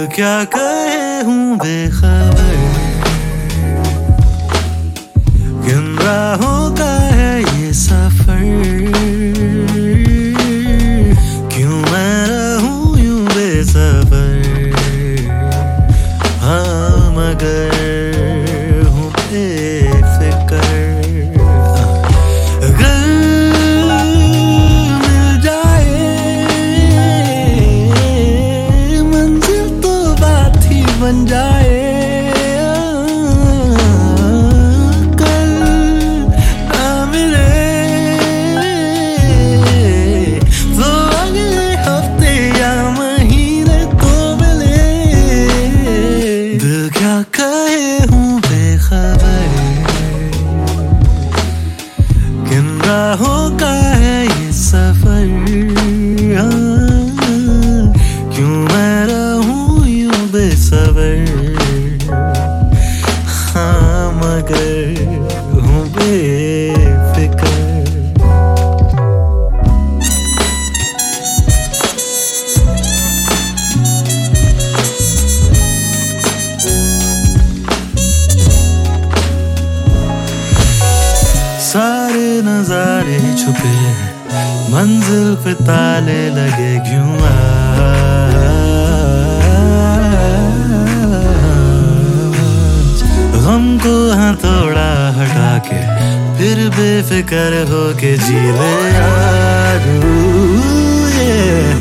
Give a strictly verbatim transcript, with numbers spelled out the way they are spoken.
क्या कहे हूँ बेखबर, किन राहों का है ये सफर, क्यों मैं रहूं यूं बेसबर। हाँ मगर हूँ बेफिक्र, अगर मिल जाए मंजिल तो बात ही बन जाए। क्या कहे हूँ बेखबर, किन राहों का है ये सफर, क्यों मैं रहूं यूं बेसबर। हाँ मगर हूँ बेफिक्र। सारे नजारे छुपे हैं, मंजिल पे ताले लगे क्यों आज। गम को हाँ थोड़ा हटा के फिर बेफिक्र होके जी ले यार।